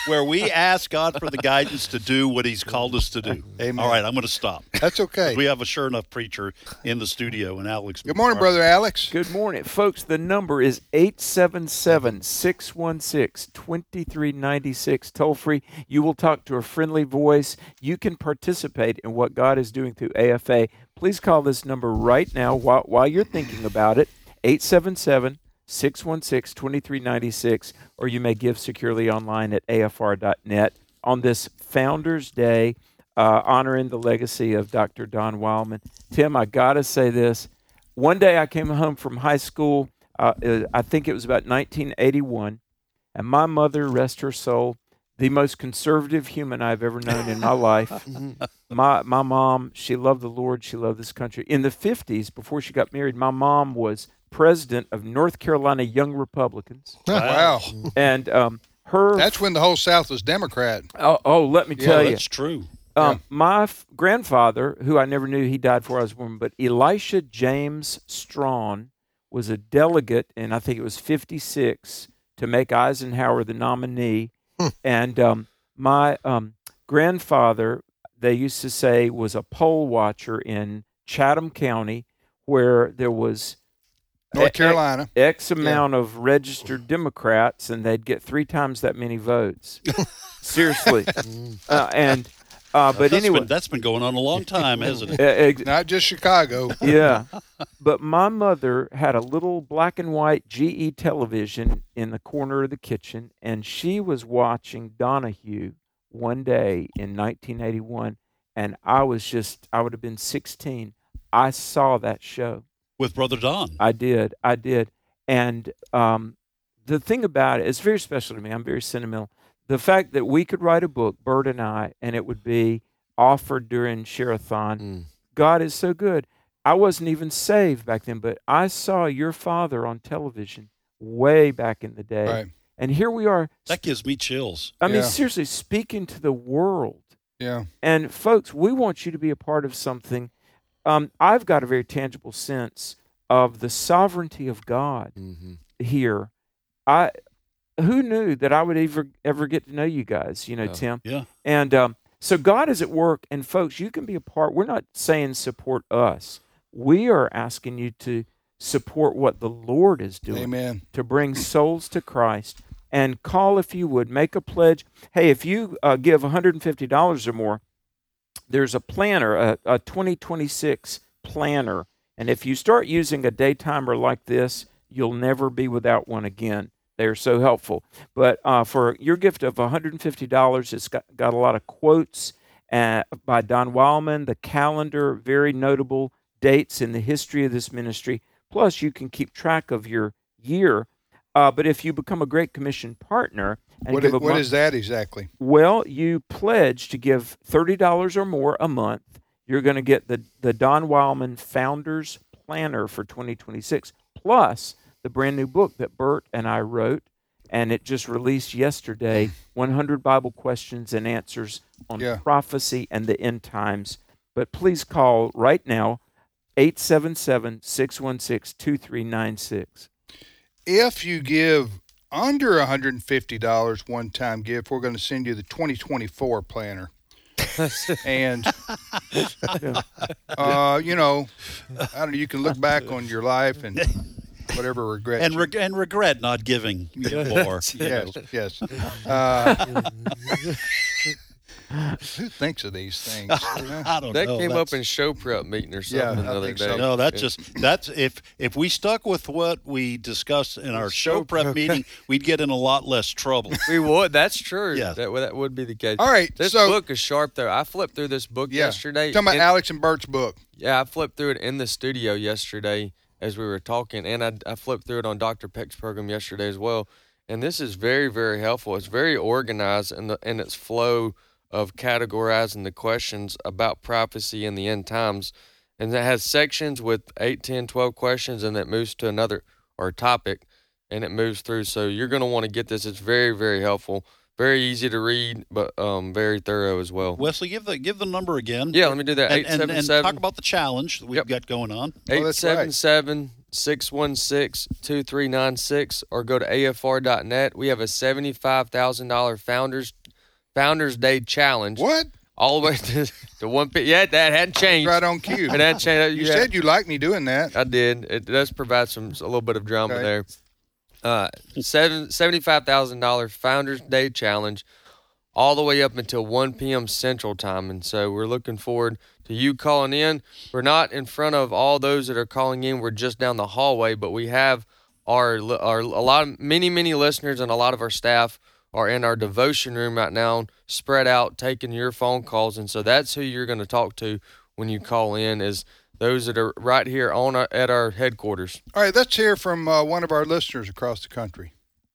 where we ask God for the guidance to do what He's called us to do. Amen. All right, I'm going to stop. That's okay. We have a sure enough preacher in the studio, and Alex. Good morning, Brother Alex. Good morning. Folks, the number is eight seven seven, six one six, two three nine six, toll free. You will talk to a friendly voice. You can participate in what God is doing through A F A. Please call this number right now while, while you're thinking about it, eight seven seven, six one six, two three nine six, or you may give securely online at A F R dot net. On this Founders Day, uh, honoring the legacy of Doctor Don Wildman. Tim, I got to say this. One day I came home from high school, uh, I think it was about nineteen eighty-one, and my mother, rest her soul, the most conservative human I've ever known in my life. My my mom, she loved the Lord. She loved this country. In the fifties, before she got married, my mom was president of North Carolina Young Republicans. Wow. And um, her... That's when the whole South was Democrat. Oh, oh let me tell yeah, you. That's true. Um, Yeah. My f- grandfather, who I never knew, he died before I was born, but Elisha James Strawn was a delegate, and I think it was fifty-six, to make Eisenhower the nominee. And um, my um, grandfather, they used to say, was a poll watcher in Chatham County, where there was North a- Carolina. X amount of registered Democrats, and they'd get three times that many votes. Seriously. uh, and uh, but that's anyway, been, that's been going on a long time, hasn't it? uh, ex- Not just Chicago. yeah. But my mother had a little black and white G E television in the corner of the kitchen, and she was watching Donahue one day in nineteen eighty-one, and I was just, I would have been sixteen. I saw that show. With Brother Don. I did. I did. And um, the thing about it, it's very special to me. I'm very sentimental. The fact that we could write a book, Bert and I, and it would be offered during Share-a-thon. Mm. God is so good. I wasn't even saved back then, but I saw your father on television way back in the day. Right. And here we are. That gives me chills. I mean, Yeah. seriously, speaking to the world. Yeah. And folks, we want you to be a part of something. Um, I've got a very tangible sense of the sovereignty of God Mm-hmm. here. I who knew that I would ever ever get to know you guys, you know, Yeah. Tim. Yeah. And um, so God is at work, and folks, you can be a part. We're not saying support us. We are asking you to support what the Lord is doing Amen. to bring souls to Christ. And call, if you would, make a pledge. Hey, if you uh, give one hundred fifty dollars or more, there's a planner, a, a twenty twenty-six planner. And if you start using a day timer like this, you'll never be without one again. They're so helpful. But uh, for your gift of one hundred fifty dollars, it's got, got a lot of quotes uh, by Don Wildman, the calendar, very notable dates in the history of this ministry. Plus, you can keep track of your year. Uh, but if you become a Great Commission partner, and What give is, a what month- is that exactly? well, you pledge to give thirty dollars or more a month. You're going to get the, the Don Wildman Founders Planner for twenty twenty-six, plus the brand new book that Bert and I wrote, and it just released yesterday, one hundred Bible Questions and Answers on Yeah. Prophecy and the End Times. But please call right now, eight seven seven, six one six, two three nine six. If you give under one hundred fifty dollars one-time gift, we're going to send you the twenty twenty-four planner. And, uh, you know, I don't know, you can look back on your life and whatever regret. And you- reg- and regret not giving you more. you know. yes, yes. Uh, who thinks of these things? I don't That know. came That's- up in show prep meeting or Yeah, something I the other think day. so. No, that's just that's if if we stuck with what we discussed in our show prep meeting, we'd get in a lot less trouble. We would. That's true. Yeah. That, that would be the case. All right, This so- book is sharp, though. I flipped through this book Yeah. yesterday. Talking about and- Alex and Bert's book. Yeah, I flipped through it in the studio yesterday as we were talking, and I, I flipped through it on Doctor Peck's program yesterday as well. And this is very, very helpful. It's very organized in the in its flow of categorizing the questions about prophecy in the end times. And it has sections with eight, ten, twelve questions, and it moves to another or topic, and it moves through. So you're going to want to get this. It's very, very helpful. Very easy to read, but um, very thorough as well. Wesley, give the give the number again. Yeah, let me do that. And, eight and, seven and seven talk about the challenge that we've Yep. got going on. Oh, Eight that's seven right. seven six one six, two three nine six or go to A F R dot net. We have a seventy-five thousand dollars Founders Founders Day Challenge. What? All the way to, to one P. Yeah, that hadn't changed. Right on cue. It hadn't changed. You had, said you liked me doing that. I did. It does provide some a little bit of drama Okay. there. Uh, seven, seventy-five thousand dollars Founders Day Challenge all the way up until one p.m. Central Time. And so we're looking forward to you calling in. We're not in front of all those that are calling in. We're just down the hallway, but we have our, our a lot of many, many listeners and a lot of our staff are in our devotion room right now, spread out, taking your phone calls. And so that's who you're going to talk to when you call in, is those that are right here on our, at our headquarters. All right, let's hear from uh, one of our listeners across the country.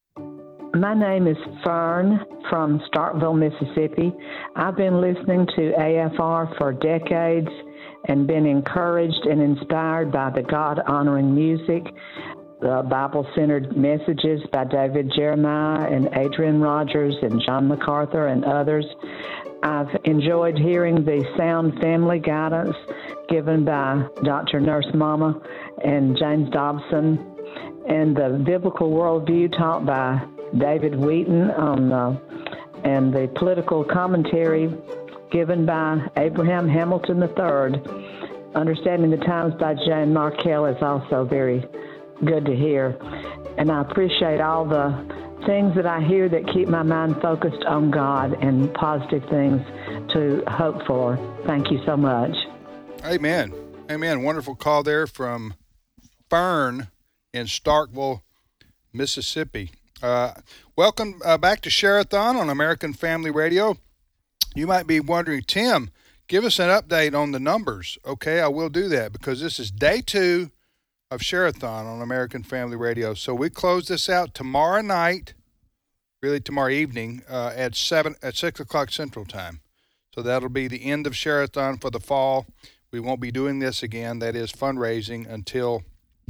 My name is Fern from Starkville, Mississippi. I've been listening to A F R for decades and been encouraged and inspired by the God-honoring music, the Bible-centered messages by David Jeremiah and Adrian Rogers and John MacArthur and others. I've enjoyed hearing the sound family guidance given by Doctor Nurse Mama and James Dobson, and the biblical worldview taught by David Wheaton on the, and the political commentary given by Abraham Hamilton the third. Understanding the Times by Jane Markell is also very good to hear. And I appreciate all the things that I hear that keep my mind focused on God and positive things to hope for. Thank you so much. Amen. Amen. Wonderful call there from Fern in Starkville, Mississippi. Uh, welcome uh, back to Share-a-thon on American Family Radio. You might be wondering, Tim, give us an update on the numbers. Okay, I will do that because this is day two of Share-a-thon on American Family Radio. So we close this out tomorrow night, really tomorrow evening, uh, at seven at six o'clock Central Time. So that'll be the end of Share-a-thon for the fall. We won't be doing this again. That is fundraising until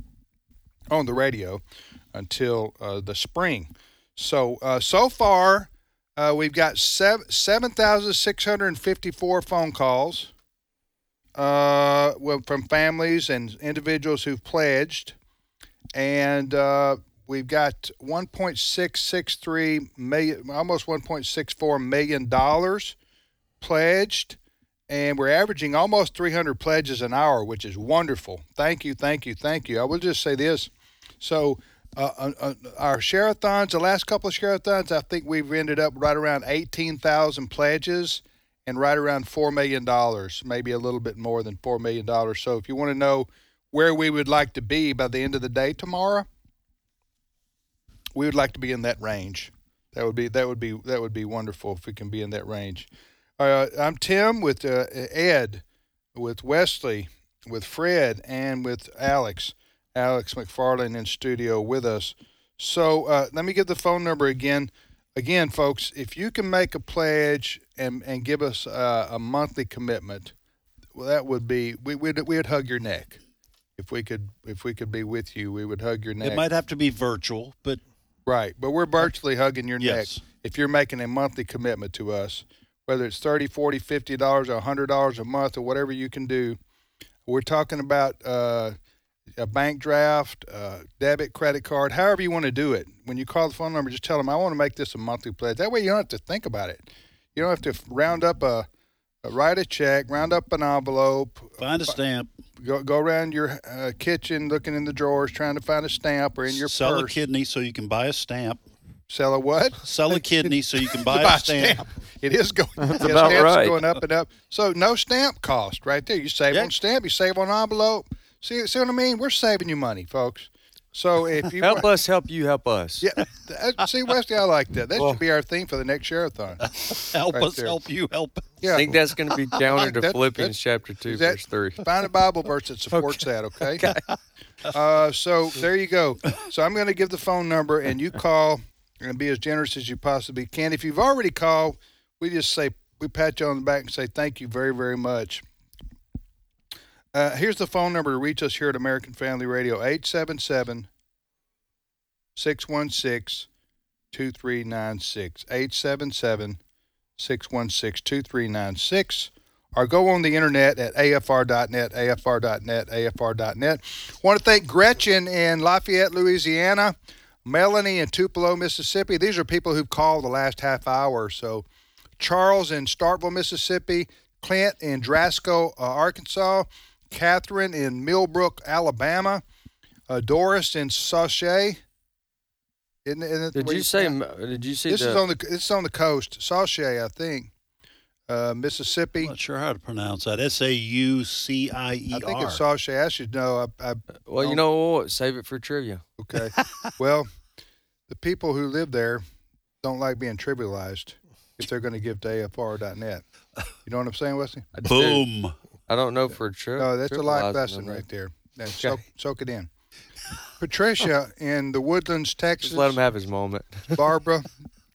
on the radio until uh, the spring. So uh, so far uh, we've got seven seven thousand six hundred fifty four phone calls. Uh, well, from families and individuals who've pledged, and uh, we've got one point six six three million, almost one point six four million dollars pledged, and we're averaging almost three hundred pledges an hour, which is wonderful. Thank you, thank you, thank you. I will just say this: so uh, uh, uh, our share-a-thons, the last couple of share-a-thons, I think we've ended up right around eighteen thousand pledges. And right around four million dollars, maybe a little bit more than four million dollars. So if you want to know where we would like to be by the end of the day tomorrow, we would like to be in that range. That would be that would be that would be wonderful if we can be in that range. Uh, I'm Tim with uh, Ed, with Wesley, with Fred, and with Alex. Alex McFarland in studio with us. So uh, let me give the phone number again. Again, folks, if you can make a pledge and, and give us uh, a monthly commitment, well, that would be we we'd we'd hug your neck. If we could if we could be with you, we would hug your neck. It might have to be virtual, but right. But we're virtually hugging your yes. neck if you're making a monthly commitment to us, whether it's thirty, forty, fifty dollars or a hundred dollars a month or whatever you can do. We're talking about uh, a bank draft, uh, debit, credit card, however you want to do it. When you call the phone number, just tell them, I want to make this a monthly pledge. That way you don't have to think about it. You don't have to round up a, a write a check, round up an envelope. Find a stamp. Go go around your uh, kitchen looking in the drawers trying to find a stamp or in your Sell purse. a kidney so you can buy a stamp. Sell a what? Sell a kidney so you can buy buy a stamp. stamp. It is going, That's yes, about stamps right. going up and up. So no stamp cost right there. You save Yeah. on stamp, you save on envelope. See, see what I mean? We're saving you money, folks. So if you Help want, us help you help us. yeah, that- see, Wesley, I like that. That Well- should be our theme for the next share-a-thon. Help Right us there. help you help. Yeah, I think that's going to be counter to That- Philippians that- chapter two, is that- verse three. Find a Bible verse that supports that, okay? Uh, so there you go. So I'm going to give the phone number, and you call and be as generous as you possibly can. If you've already called, we just say, we pat you on the back and say thank you very, very much. Uh, here's the phone number to reach us here at American Family Radio, eight seven seven, six one six, two three nine six, eight seven seven, six one six, two three nine six. or go on the internet at A F R dot net, A F R dot net, A F R dot net. Want to thank Gretchen in Lafayette, Louisiana, Melanie in Tupelo, Mississippi. These are people who've called the last half hour. So Charles in Starkville, Mississippi, Clint in Drasco, uh, Arkansas, Catherine in Millbrook, Alabama, uh, Doris in Sauchet. Isn't, isn't it Did you say? Did you see? This the, is on the this is on the coast, Sauchet, I think, uh, Mississippi. I'm not sure how to pronounce that. S A U C I E R. I think it's Sauchet. I should know. I, I well, you know what? Save it for trivia. Okay. Well, the people who live there don't like being trivialized if they're going to give to A F R dot net. You know what I'm saying, Wesley? I do. Boom. I don't know for sure. No, that's a life lesson right there. Now, soak, soak it in. Patricia in the Woodlands, Texas. Just let him have his moment. Barbara.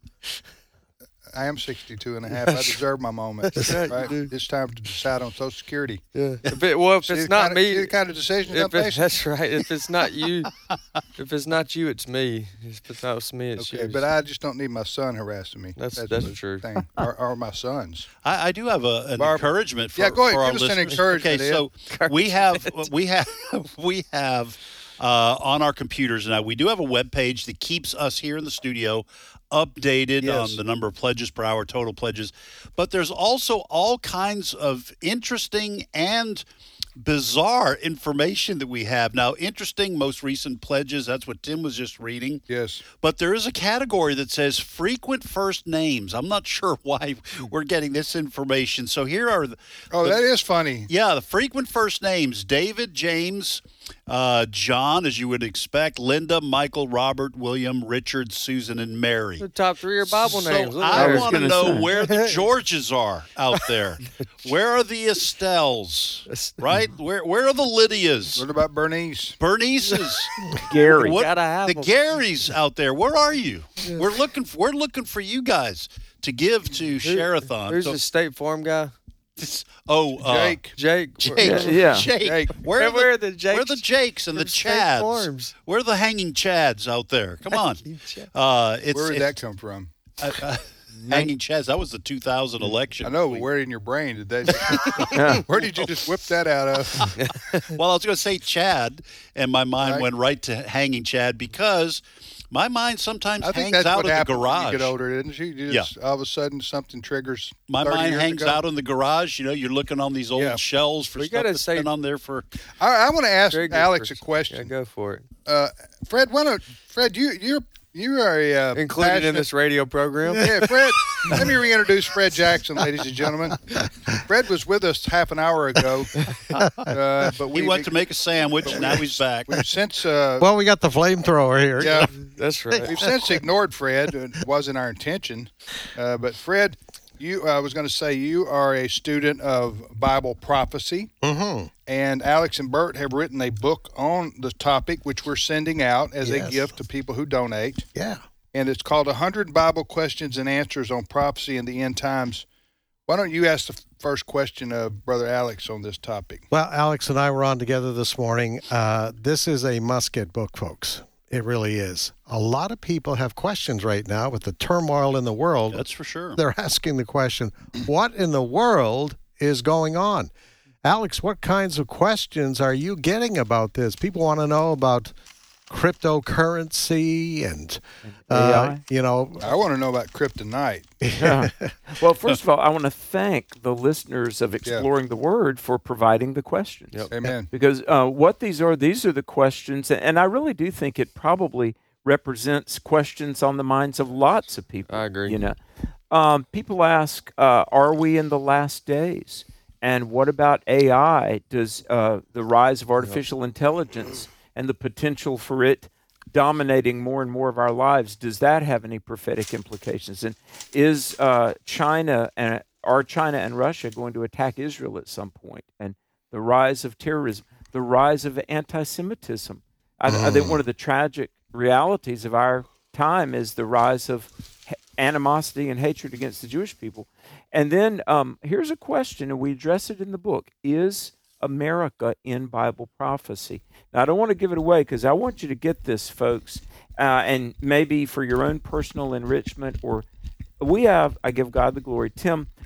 I am sixty-two and a half. I deserve my moment. right, right? It's time to decide on Social Security. Yeah. If it, well, if See it's the not kind of- me, see the kind of decisions if I'm it, facing? that's right. If it's not you, if it's not you, it's me. If it's not me, it's Okay, you. but I just don't need my son harassing me. That's- that's the true. Thing. Or, or my sons. I, I do have a, an Barbara. encouragement for, Yeah, go ahead. for our Give us an listeners. encouragement, Okay, so we have we have we have uh, on our computers now. We do have a web page that keeps us here in the studio updated Yes. on the number of pledges per hour, total pledges. But there's also all kinds of interesting and bizarre information that we have now. Interesting, most recent pledges. That's what Tim was just reading. Yes. But there is a category that says frequent first names. I'm not sure why we're getting this information. So here are the. Oh, the- that is funny. Yeah, the frequent first names: David, James, uh, John, as you would expect, Linda, Michael, Robert, William, Richard, Susan, and Mary. The top three are Bible So names. Look at I that. want to know where the Georges are out there. Where are the Estelles? Right? Where Where are the Lydias? What about Bernice? Bernice's. Gary. What, Gotta have the 'em. Garys out there. Where are you? We're looking. For, we're looking for you guys to give to Share-a-thon. Who's So- the State Farm guy? It's- oh, uh, Jake. Jake. Jake, Yeah, yeah. Jake. Jake. Where, are Where the, are the Jakes where are the Jakes and the from State Chads? Farms? Where are the hanging Chads out there? Come on. Uh, it's, Where did it's, that come from? uh, uh, hanging Chads. That was the two thousand election. I know, but where in your brain did that? Where did you just whip that out of? Well, I was going to say Chad, and my mind Right. went right to hanging Chad because my mind sometimes I think hangs that's out what in the happens when garage. you get older, isn't you? You just, all of a sudden, something triggers. My thirty mind years hangs ago. out in the garage. You know, you're looking on these old Yeah. shelves for We stuff gotta that's say- been on there for. I, I want to ask Trigger Alex for- a question. Yeah, go for it. Uh, Fred, why don't Fred? You you're you are a uh, Included in passionate- this radio program. Yeah, Fred. Let me reintroduce Fred Jackson, ladies and gentlemen. Fred was with us half an hour ago, uh, but we He went to make a sandwich, and now he's back. We've since uh, Well, we got the flamethrower here. yeah, That's right. we've since ignored Fred. It wasn't our intention, uh, but Fred, you I was going to say you are a student of Bible prophecy, Mm-hmm. and Alex and Bert have written a book on the topic, which we're sending out as a Yes. gift to people who donate. Yeah. And it's called one hundred Bible Questions and Answers on Prophecy in the End Times. Why don't you ask the first question of Brother Alex on this topic? Well, Alex and I were on together this morning. Uh, this is a must-get book, folks. It really is. A lot of people have questions right now with the turmoil in the world. That's for sure. They're asking the question, what in the world is going on? Alex, what kinds of questions are you getting about this? People want to know about cryptocurrency and, uh, A I? you know. I want to know about kryptonite. Yeah. Well, first of all, I want to thank the listeners of Exploring the Word for providing the questions. Amen. Because uh, what these are, these are the questions, and I really do think it probably represents questions on the minds of lots of people. I agree. You know, um, people ask, uh, "Are we in the last days?" And what about A I? Does uh, the rise of artificial intelligence and the potential for it dominating more and more of our lives, does that have any prophetic implications? And is uh, China and are China and Russia going to attack Israel at some point? And the rise of terrorism, the rise of anti-Semitism. I, I think one of the tragic realities of our time is the rise of h- animosity and hatred against the Jewish people. And then um, here's a question, and we address it in the book: is America in Bible prophecy? Now, I don't want to give it away because I want you to get this, folks, uh, and maybe for your own personal enrichment, or we have, I give God the glory. Tim,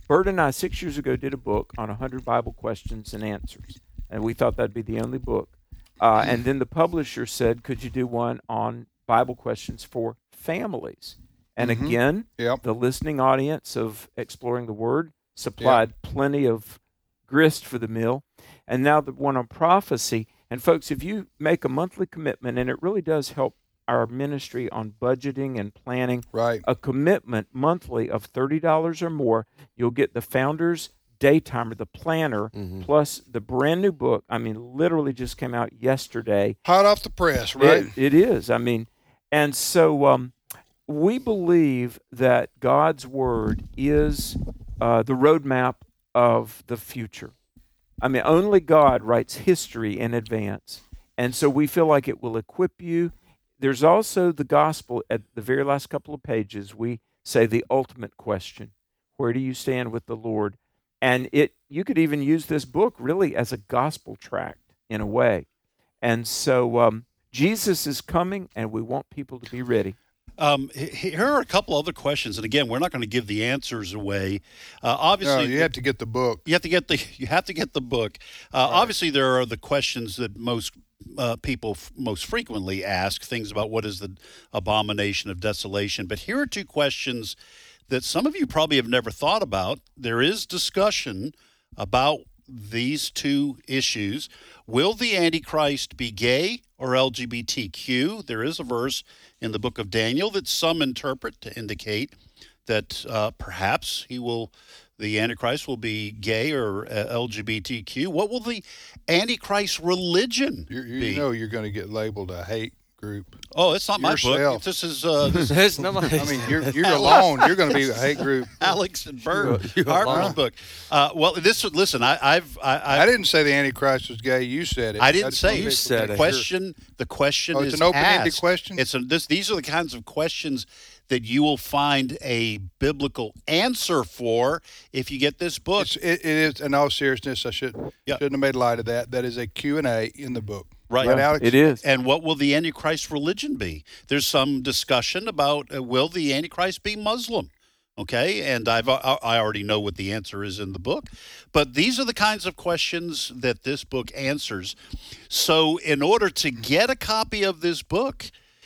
Bert and I, six years ago, did a book on one hundred Bible questions and answers, and we thought that'd be the only book. Uh, and then the publisher said, could you do one on Bible questions for families? And Mhm. again, Yep. the listening audience of Exploring the Word supplied plenty of grist for the mill. And now the one on prophecy. And folks, if you make a monthly commitment, and it really does help our ministry on budgeting and planning, right? A commitment monthly of thirty dollars or more, you'll get the Founders Daytimer, the planner, Mm-hmm. plus the brand new book. I mean, literally just came out yesterday. Hot off the press, right? It, it is. I mean, and so um, we believe that God's Word is uh, the roadmap of the future. I mean, only God writes history in advance. And so we feel like it will equip you. There's also the gospel at the very last couple of pages. We say the ultimate question: where do you stand with the Lord? And it you could even use this book really as a gospel tract in a way. And so um, Jesus is coming, and we want people to be ready. Um, here are a couple other questions, and again, we're not going to give the answers away. Uh, obviously, No, you have to get the book. You have to get the you have to get the book. Uh, Right. Obviously, there are the questions that most uh, people f- most frequently ask, things about what is the abomination of desolation. But here are two questions that some of you probably have never thought about. There is discussion about these two issues. Will the Antichrist be gay or L G B T Q? There is a verse in the book of Daniel that some interpret to indicate that uh, perhaps he will, the Antichrist will be gay or uh, L G B T Q. What will the Antichrist religion You, you be? know you're going to get labeled a hate group. Oh, it's not my book. Yourself. This is uh, this It's not my- I mean, you're you're alone. You're going to be a hate group. Alex and Bert You're Harper's alone. book. Uh, well, this listen, I, I've I, I've, I didn't say the Antichrist was gay. You said it. I didn't just say wanna it. make The sure. question. The question Oh, is it's an open-ended asked. question? It's a, this. These are the kinds of questions that you will find a biblical answer for if you get this book. It's, it, it is. In all seriousness, I should shouldn't have made light of that. That is a Q and A in the book. Right, Alex? It is. And what will the Antichrist religion be? There's some discussion about uh, will the Antichrist be Muslim? Okay, and I've I I already know what the answer is in the book, but these are the kinds of questions that this book answers. So, in order to get a copy of this book,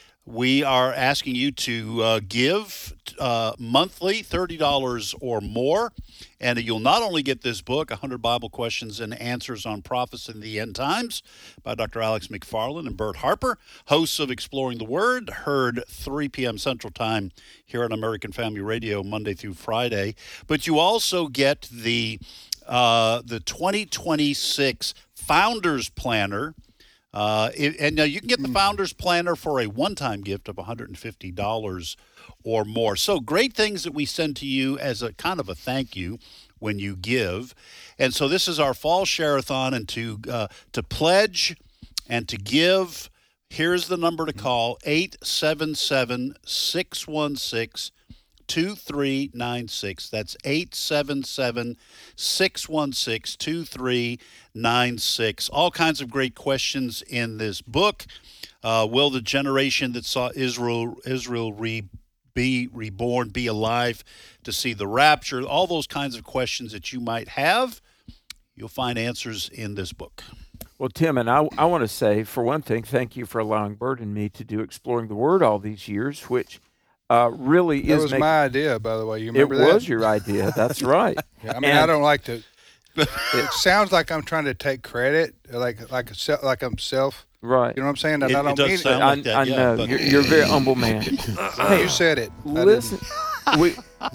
we are asking you to uh, give uh, monthly thirty dollars or more, and you'll not only get this book, one hundred Bible Questions and Answers on Prophecy in the End Times by Doctor Alex McFarland and Bert Harper, hosts of Exploring the Word, heard three p.m. Central Time here on American Family Radio Monday through Friday. But you also get the uh, the twenty twenty-six Founders Planner. Uh, it, and now you can get the Founders Planner for a one-time gift of one hundred fifty dollars or more. So great things that we send to you as a kind of a thank you when you give. And so this is our fall share-a-thon, and to uh, to pledge and to give, here's the number to call, eight seven seven, six one six, two three nine six. That's eight seven seven, six one six, two three nine six. All kinds of great questions in this book. Uh, will the generation that saw Israel Israel re, be reborn be alive to see the rapture? All those kinds of questions that you might have, you'll find answers in this book. Well, Tim, and I, I want to say, for one thing, thank you for allowing Bert and me to do Exploring the Word all these years, which uh, really That is was making, my idea, by the way. You remember it that? was your idea. That's right. Yeah, I mean, And- I don't like to. It sounds like I'm trying to take credit, like like a se- like I'm self. Right. You know what I'm saying? And It- I it don't does mean sound it. like that, I yeah, know. but- You're, you're a very humble man. Hey, You said it. I didn't. listen, we,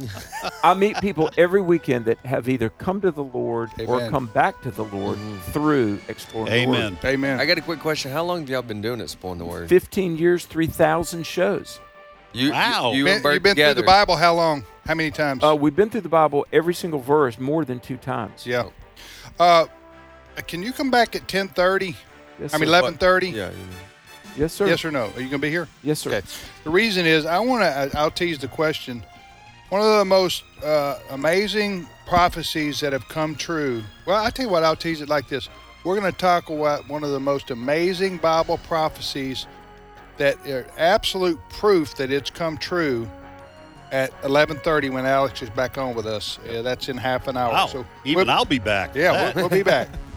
I meet people every weekend that have either come to the Lord or Amen. come back to the Lord through Exploring the Word. Amen. Amen. I got a quick question. How long have y'all been doing Exploring the Word? fifteen years, three thousand shows. You, Wow. You, you Been- and Bert You've been together. through the Bible how long? How many times? Uh, we've been through the Bible, every single verse, more than two times. yeah. Uh, can you come back at ten thirty? Yes, I mean sir. eleven thirty. Yeah. you- Yes, sir. Yes or no? Are you going to be here? Yes, sir. Okay. The reason is I want to. I'll tease the question. One of the most uh, amazing prophecies that have come true. Well, I tell you what. I'll tease it like this. We're going to talk about one of the most amazing Bible prophecies that are absolute proof that it's come true. at eleven thirty when Alex is back on with us. Yeah, that's in half an hour. Wow. So Even we'll, I'll be back. Yeah, we'll, we'll be back.